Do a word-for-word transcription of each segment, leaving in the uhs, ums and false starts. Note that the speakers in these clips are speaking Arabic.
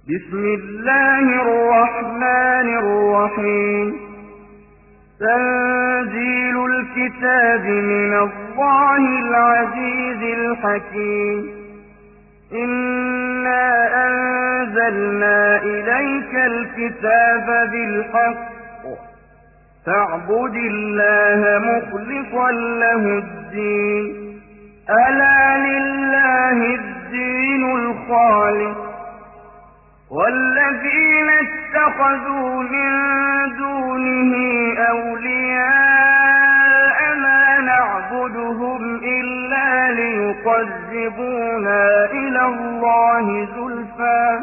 بسم الله الرحمن الرحيم تنزيل الكتاب من الله العزيز الحكيم إنا أنزلنا إليك الكتاب بالحق فاعبد الله مخلصا له الدين ألا لله الدين الخالص والذين اتخذوا من دونه أولياء ما نعبدهم إلا ليقربونا إلى الله زلفى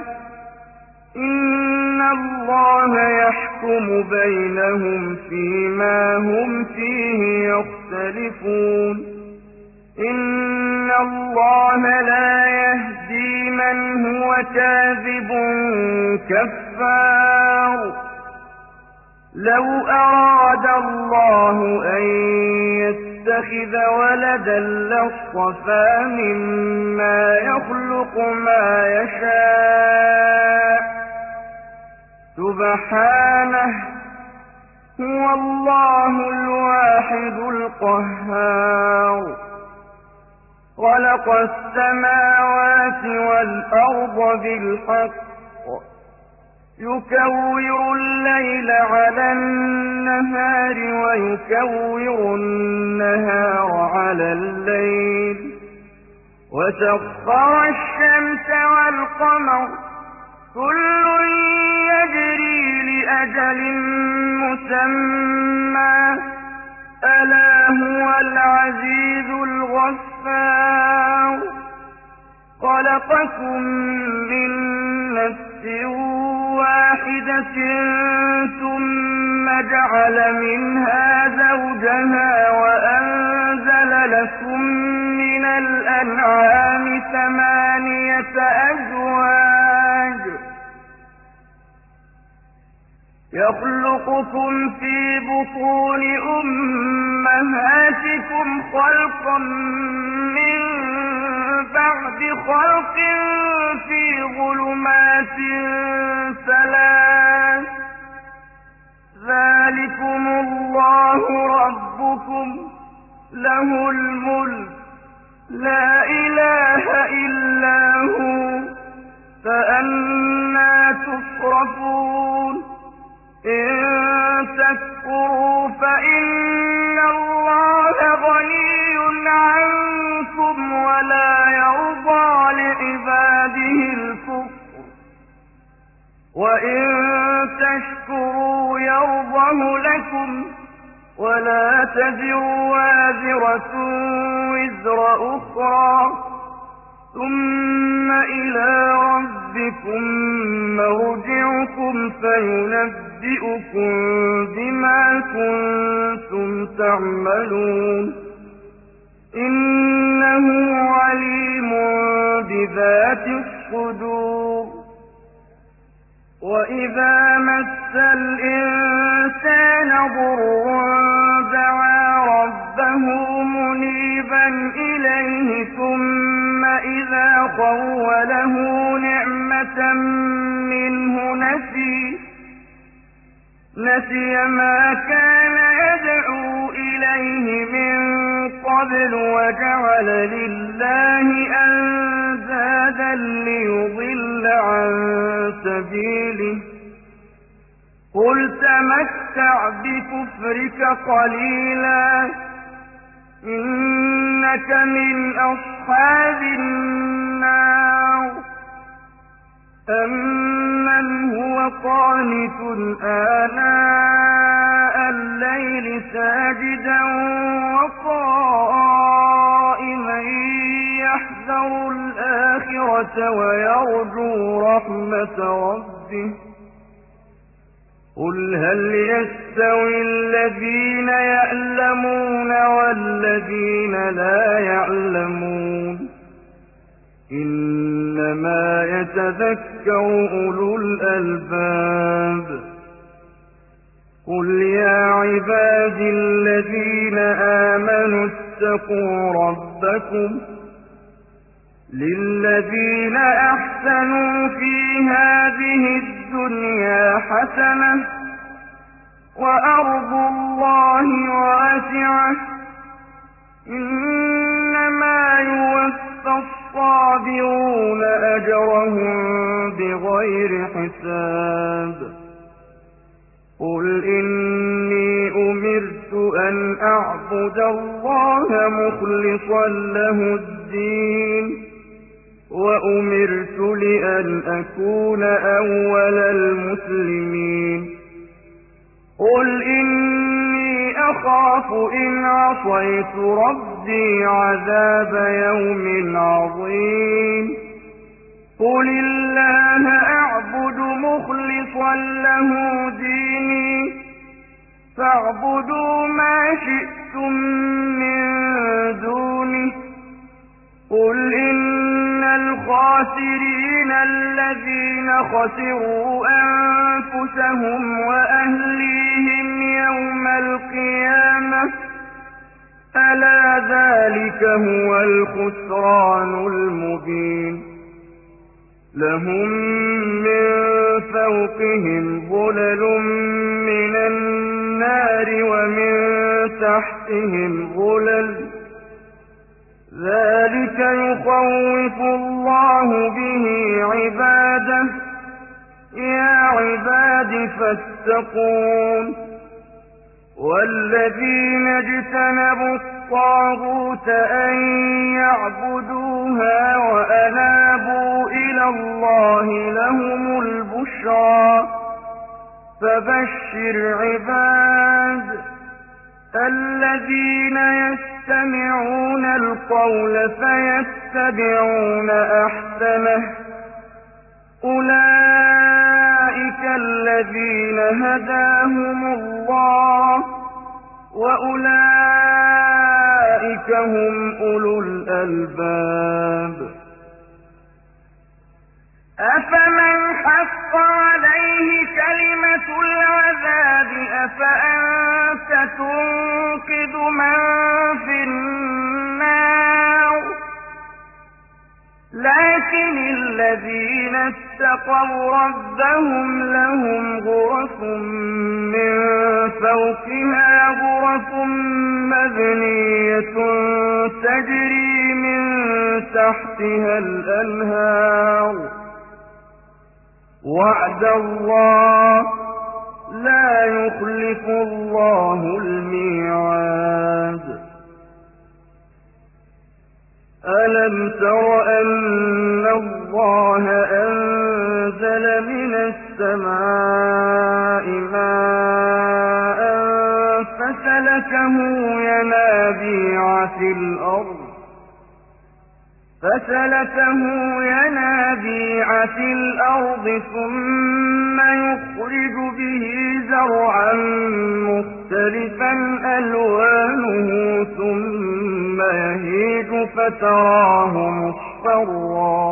إن الله يحكم بينهم فيما هم فيه يختلفون إن الله لا يهدي من هو كاذب كفار لو أراد الله أن يتخذ ولدا لاصطفى مما يخلق ما يشاء سبحانه هو الله الواحد القهار خلق السماوات والأرض بالحق يكور الليل على النهار ويكور النهار على الليل وسخر الشمس والقمر كل يجري لأجل مسمى ألا هو العزيز الغفار خلقكم من نفس واحدة ثم جعل منها زوجها وأنزل لكم من الأنعام ثمانية أزواج يخلقكم في بطون أمهاتكم خلقا من بعد خلق في ظلمات ثلاث ذلكم الله ربكم له الملك لا إله إلا هو فأنى تصرفون إن تكفروا فإن الله غني عنكم ولا يرضى لعباده الكفر وإن تشكروا يرضه لكم ولا تزر وازرة وزر أخرى ثم إلى ربكم مرجعكم فينبئكم بما كنتم تعملون إنه عليم بذات الصدور وإذا مس الإنسان ضر دعا ربه منيبا إليه ثم إذا خوله نعمة منه نسي نسي ما كان يدعو إليه من قبل وجعل لله أندادا ليضل عن سبيله قل تمتع بكفرك قليلا إنك من أصحاب النار أمن هو قانت آناء الليل ساجدا وقائما يحذر الآخرة ويرجو رحمة ربه قل هل يستوي الذين يعلمون والذين لا يعلمون إنما يتذكر أولو الألباب قل يا عبادي الذين آمنوا اتقوا ربكم للذين أحسنوا في هذه هذه الدنيا حسنة وأرض الله واسعة إنما يوفى الصابرون أجرهم بغير حساب قل إني أمرت أن أعبد الله مخلصا له الدين وأمرت لأن أكون أول المسلمين قل إني أخاف إن عصيت ربي عذاب يوم عظيم قل الله أعبد مخلصا له ديني فاعبدوا ما شئتم من دونه قل إن الخاسرين الذين خسروا أنفسهم وأهليهم يوم القيامة ألا ذلك هو الخسران المبين لهم من فوقهم ظلل من النار ومن تحتهم ظلل ذلك يخوف الله به عباده يا عباد فاتقون والذين اجتنبوا الطاغوت أن يعبدوها وأنابوا إلى الله لهم البشرى فبشر عباد الذين يستمعون القول فيتبعون أحسنه أولئك الذين هداهم الله وأولئك هم أولو الألباب أفمن حق عليه كلمة العذاب أفأنت تنقذ من في النار لكن الذين اتقوا ربهم لهم غرف من فوقها غرف مبنية تجري من تحتها الأنهار وعد الله لا يخلف الله الميعاد ألم تر أن الله أنزل من السماء ماء فسلكه ينابيع في الأرض فسلكه ينابيع في الأرض ثم يخرج به زرعا مختلفا ألوانه ثم يهيج فتراه مصفرا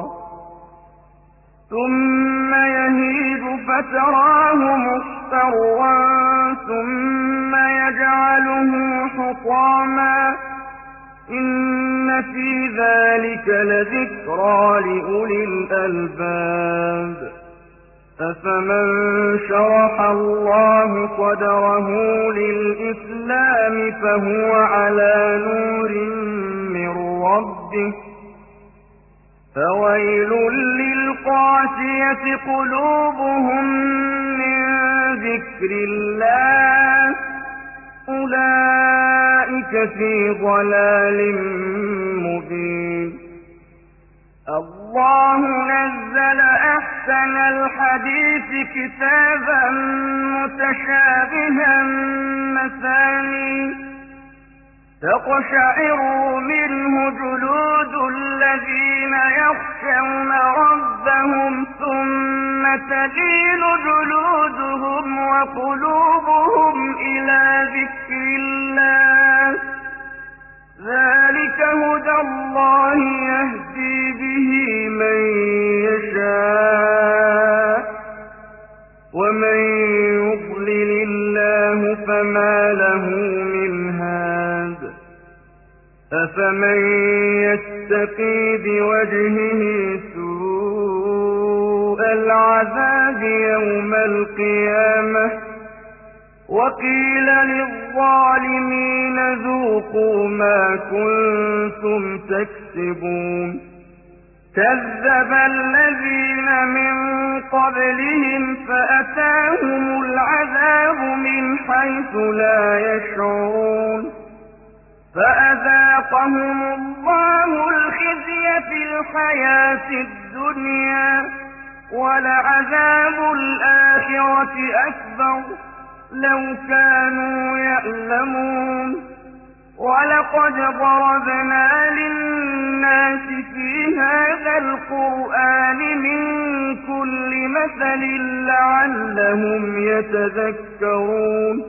ثم يهيج فتراه مصفرا ثم يجعله حطاما إن في ذلك لذكرى لأولي الألباب أفمن شرح الله صدره للإسلام فهو على نور من ربه فويل للقاسية قلوبهم من ذكر الله أولئك في ضلال مبين الله نزل أحسن الحديث كتابا متشابها مثاني تقشعر منه جلود الذين يخشون ربهم ثم تلين جلودهم وقلوبهم إلى ذكر الله ذلك هدى الله يهدي به من يشاء ومن يضلل الله فما له من هاد أفمن يتقي بوجهه سوء العذاب العذاب يوم القيامة وقيل للظالمين ذوقوا ما كنتم تكسبون كذب الذين من قبلهم فأتاهم العذاب من حيث لا يشعرون فأذاقهم الله الخزي في الحياة الدنيا ولعذاب الآخرة أكبر لو كانوا يعلمون ولقد ضربنا للناس في هذا القرآن من كل مثل لعلهم يتذكرون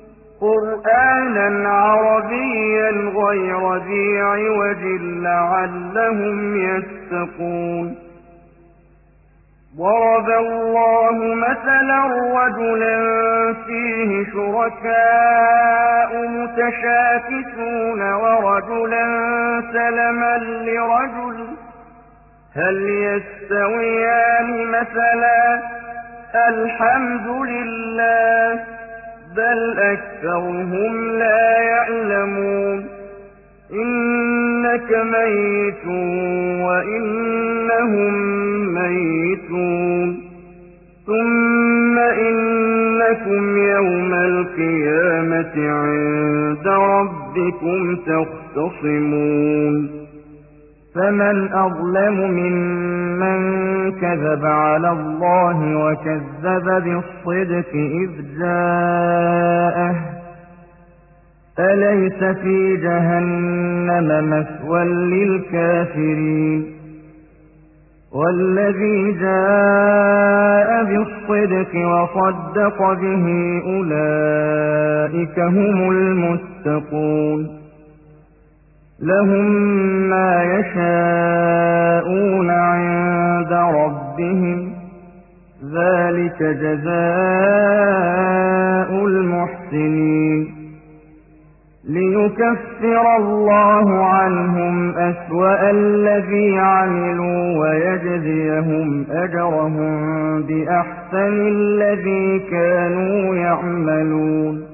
قرآنا عربيا غير ذي عوج لعلهم يتقون ضرب الله مثلا رجلا فيه شركاء متشاكسون ورجلا سلما لرجل هل يستويان مثلا الحمد لله بل أكثرهم لا يعلمون إنك ميت وإنهم ميتون ثم إنكم يوم القيامة عند ربكم تختصمون فمن أظلم ممن كذب على الله وكذب بالصدق إذ جاءه أليس في جهنم مثوى للكافرين والذي جاء بالصدق وصدق به أولئك هم المتقون لهم ما يشاءون عند ربهم ذلك جزاء المحسنين ليكفر الله عنهم أسوأ الذي عملوا ويجزيهم أجرهم بأحسن الذي كانوا يعملون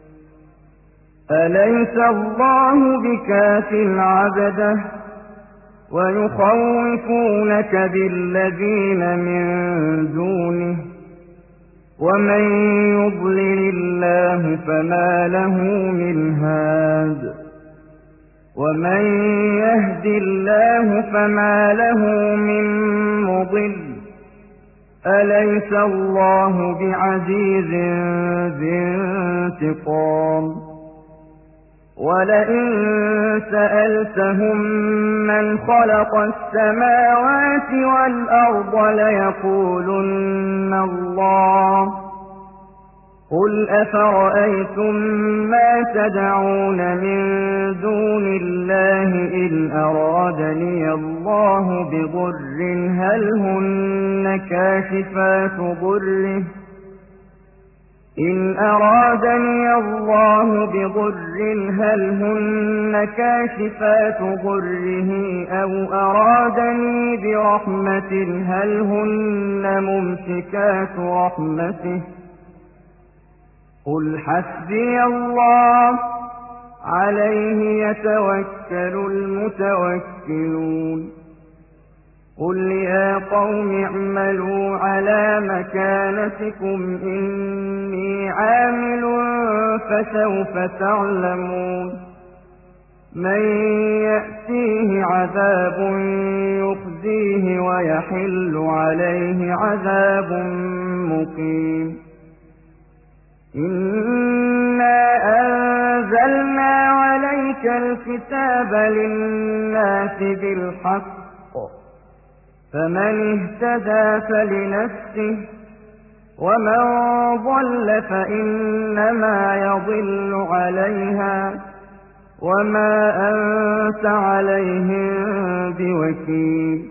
أليس الله بكاف عبده ويخوفونك بالذين من دونه ومن يضلل الله فما له من هاد ومن يهد الله فما له من مضل أليس الله بعزيز ذي انتقام ولئن سألتهم من خلق السماوات والأرض ليقولن الله قل أفرأيتم ما تدعون من دون الله إن أرادني الله بضر هل هن كاشفات ضره إن أرادني الله بضر هل هن كاشفات ضره أو أرادني برحمة هل هن ممسكات رحمته قل حسبي الله عليه يتوكل المتوكلون قل يا قوم اعملوا على مكانتكم إني عامل فسوف تعلمون من يأتيه عذاب يخزيه ويحل عليه عذاب مقيم إنا أنزلنا عليك الكتاب للناس بالحق فمن اهتدى فلنفسه ومن ضل فإنما يضل عليها وما أنت عليهم بوكيل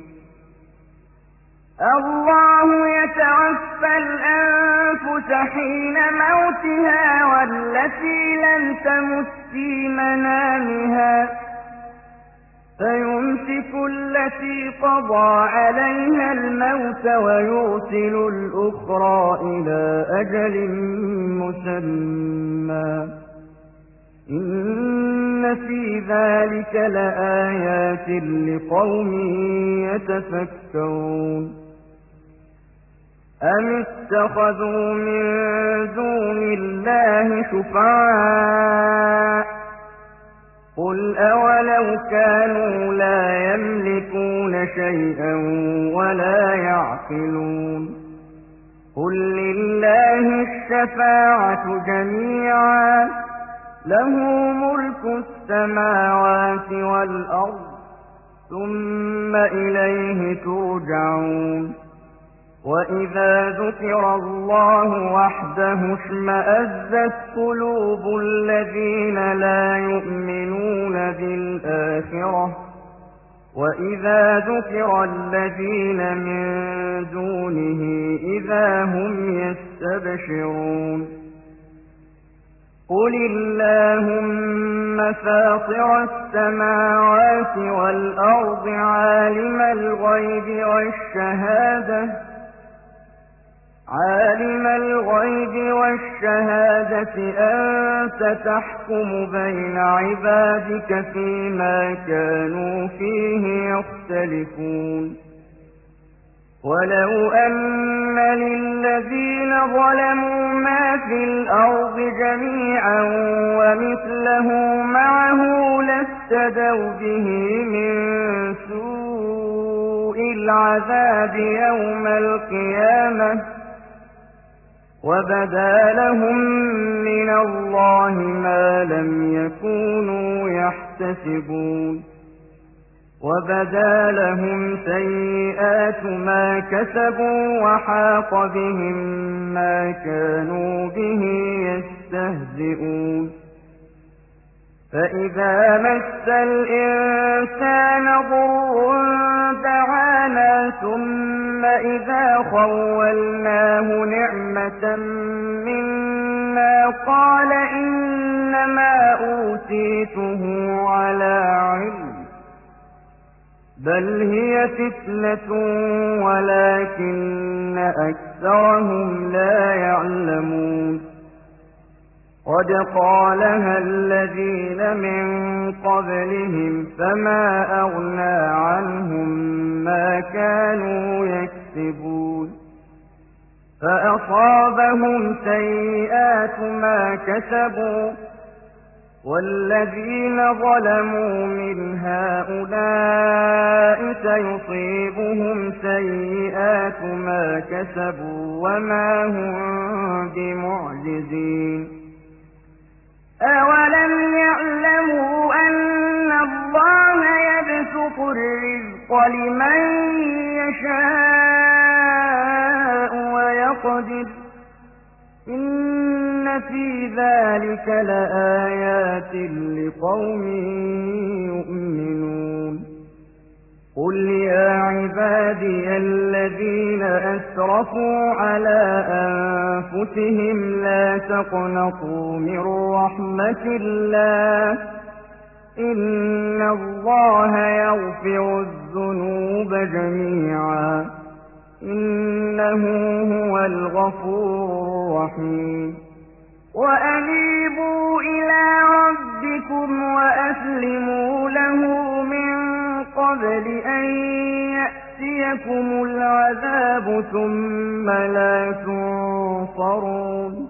الله يتوفى الأنفس حين موتها والتي لم تمت في منامها فيمسك التي قضى عليها الموت ويرسل الأخرى إلى أجل مسمى إن في ذلك لآيات لقوم يتفكرون أم اتخذوا من دون الله شفعاء قل أولو كانوا لا يملكون شيئا ولا يعقلون قل لله الشفاعة جميعا له ملك السماوات والأرض ثم إليه ترجعون وإذا ذكر الله وحده اشمأزت قلوب الذين لا يؤمنون بالآخرة وإذا ذكر الذين من دونه إذا هم يستبشرون قل اللهم فاطر السماوات والأرض عالم الغيب والشهادة عالم الغيب والشهادة أنت تحكم بين عبادك فيما كانوا فيه يختلفون ولو أن للذين ظلموا ما في الأرض جميعا ومثله معه لافتدوا به من سوء العذاب يوم القيامة وبدا لهم من الله ما لم يكونوا يحتسبون وبدا لهم سيئات ما كسبوا وحاق بهم ما كانوا به يستهزئون فإذا مس الإنسان ضر دعانا ثم إذا خولناه نعمة منا قال إنما أوتيته على علم بل هي فتنة ولكن أكثرهم لا يعلمون قد قالها الذين من قبلهم فما أغنى عنهم ما كانوا يكسبون فأصابهم سيئات ما كسبوا والذين ظلموا من هؤلاء سيصيبهم سيئات ما كسبوا وما هم بمعجزين أولم يعلموا أن الله يبسط الرزق لمن يشاء ويقدر إن في ذلك لآيات لقوم يؤمنون قل يا عبادي الذين أسرفوا على أنفسهم لا تقنطوا من رحمة الله إن الله يغفر الذنوب جميعا إنه هو الغفور الرحيم وأنيبوا إلى ربكم وأسلموا له من قبل أن يأتيكم العذاب ثم لا تنصرون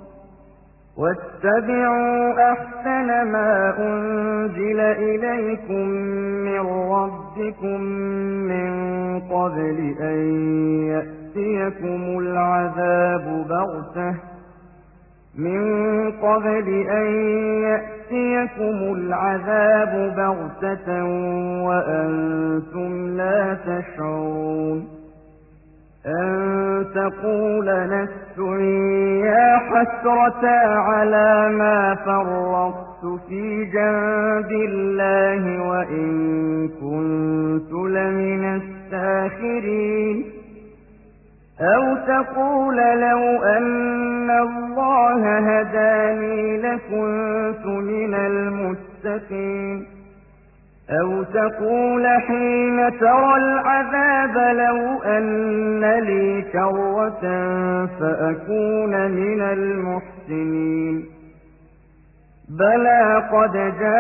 واتبعوا أحسن ما أنزل إليكم من ربكم من قبل أن يأتيكم العذاب بغتة من قبل أن يأتيكم العذاب بغتة وأنتم لا تشعرون أن تقول نفس يا حسرة على ما فرطت في جنب الله وإن كنت لمن الساخرين أو تقول لو أن الله هداني لكنت من المتقين أو تقول حين ترى العذاب لو أن لي كرة فأكون من المحسنين بلى قد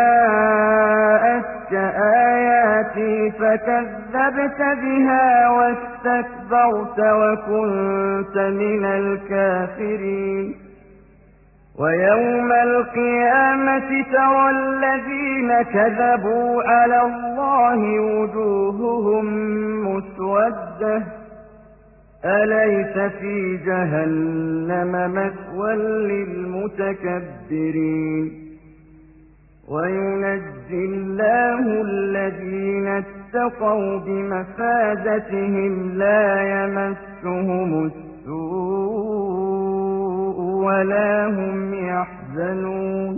جاءتك آياتي فكذبت بها واستكبرت وكنت من الكافرين ويوم القيامة ترى الذين كذبوا على الله وجوههم مسودة أليس في جهنم مثوى للمتكبرين وينجي الله الذين اتقوا بمفازتهم لا يمسهم السوء ولا هم يحزنون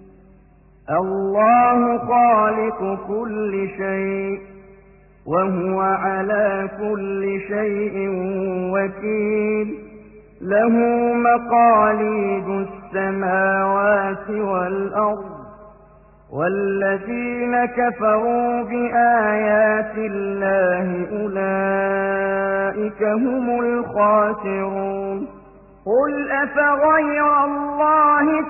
الله خالق كل شيء وهو على كل شيء وكيل له مقاليد السماوات والأرض والذين كفروا بآيات الله أولئك هم الخاسرون قل أفغير الله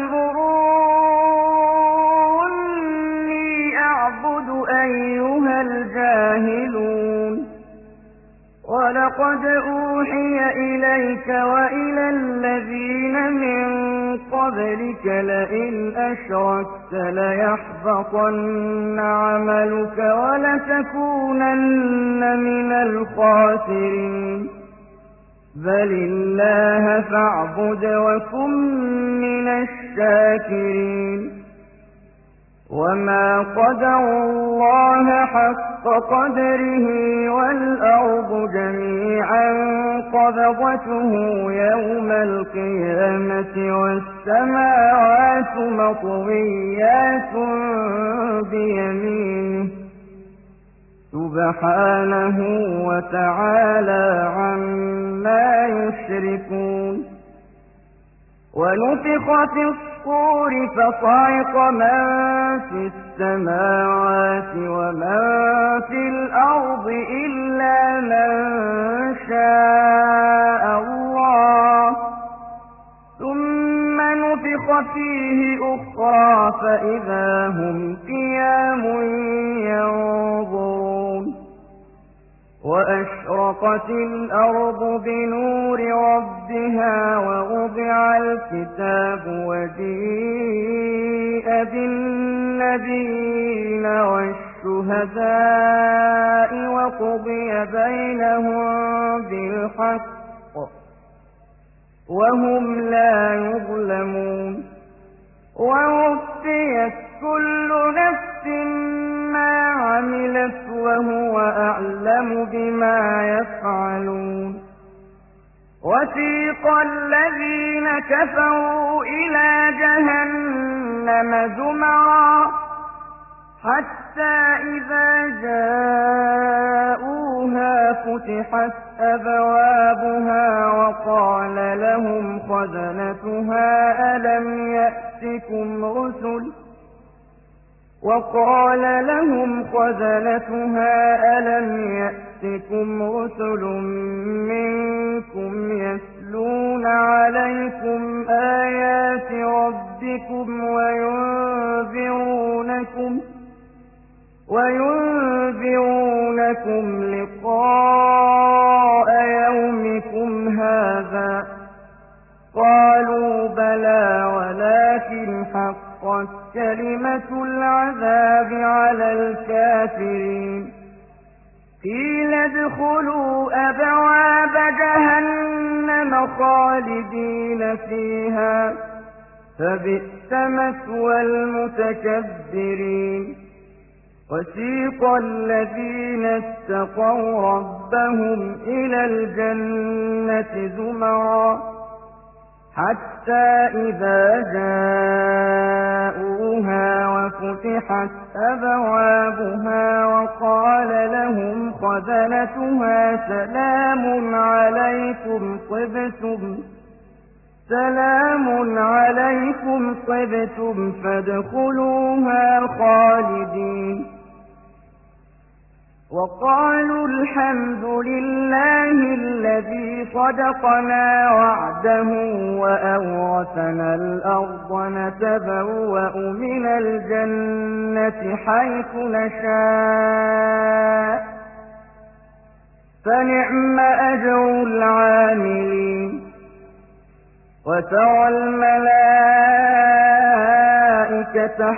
تأمروني أعبد أيها الجاهلون ولقد أوحي إليك وإلى الذين من قبلك لئن أشركت ليحبطن عملك ولتكونن من الخاسرين بل الله فاعبد وكن من الشاكرين وما قدروا الله حق قدره والأرض جميعا قبضته يوم القيامة والسماوات مطويات بيمينه سبحانه وتعالى عما يشركون ونفخ في الصور فصعق من في السماوات ومن في الأرض إلا من شاء الله ثم نفخ فيه أخرى فإذا هم قيام ينظرون وأشرقت الأرض بنور ربها ووضع الكتاب وجيء بالنبيين والشهداء وقضي بينهم بالحق وهم لا يظلمون ووفيت كل نفس ما عملت وهو أعلم بما يفعلون وسيق الذين كفروا إلى جهنم زمرا حتى إذا جاءوها فتحت أبوابها وقال لهم خزنتها ألم يأتكم رسل وقال لهم خزنتها ألم يأتكم رسل منكم يتلون عليكم آيات ربكم وينذرونكم وينذرونكم لقاء يومكم هذا قالوا بلى ولكن حقت كلمة العذاب على الكافرين قيل ادخلوا أبواب جهنم خالدين فيها فبئس مثوى المتكبرين وسيق الذين اتقوا ربهم إلى الجنة زمرا حتى إذا جاءوها وفتحت أبوابها وقال لهم خزنتها سلام عليكم طبتم سلام عليكم طبتم فادخلوها خالدين وقالوا الحمد لله الذي صدقنا وعده وأورثنا الأرض نتبوأ من الجنة حيث نشاء فنعم أجر العاملين وترى الملائكة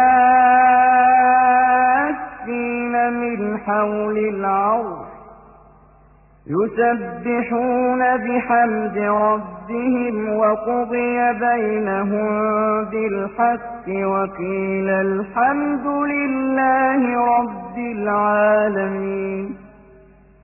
حافين من حول العرش يسبحون بحمد ربهم وقضي بينهم بالحق وقيل الحمد لله رب العالمين.